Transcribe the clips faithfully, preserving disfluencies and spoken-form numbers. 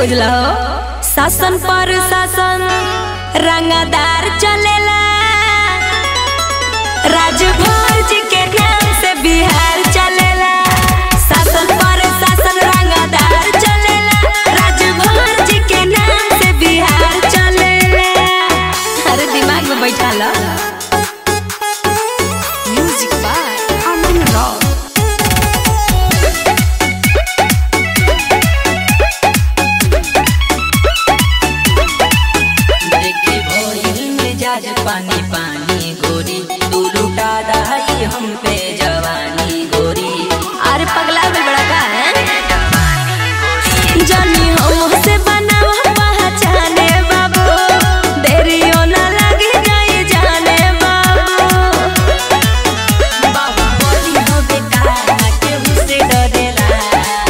बुझला हो। शासन पर शासन रंगदार चलेला, राजभर जी के नाम से बिहार चलेला। शासन पर शासन रंगदार चलेला, राजभर जी के नाम से बिहार चलेला। अरे दिमाग में बैठा ला। Music by Aman Rock. पानी पानी गोरी तू लुटा रही हम पे जवानी गोरी। अरे पगला भी बड़ा का है जानी हमसे बनावा पहचाने बाबू, देरियो ना लगे जाए जाने बाबू। बाबू बोली हो बेटा के मुझसे डरेला।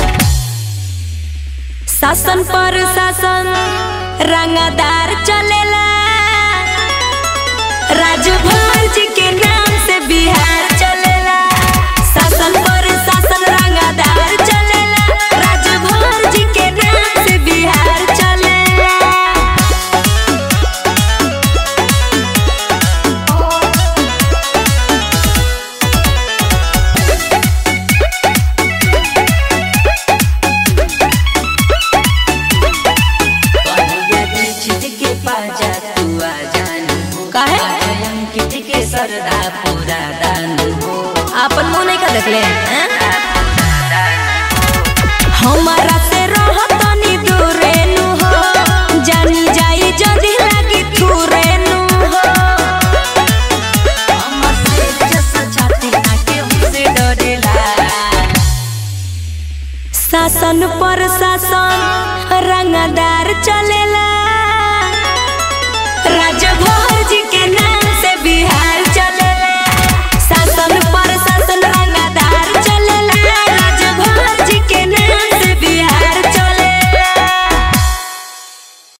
शासन पर शासन रंगदार चलेला, राजभर जी के नाम से बिहार चलेला। शासन पर शासन रंगदार चलेला, राजभर जी के नाम से बिहार चलेला। के पाजा तू आ जानी काहे अंकित के सरदा पूरा दानू हो। आपन मुंह नहीं का देखले हमारा से रहो तनी दूरे नु हो, जानी जाई जदी लागी थूरे नु हो। हमर से जस छाती आके हमसे डरेला। शासन पर शासन रंगदार चलेला,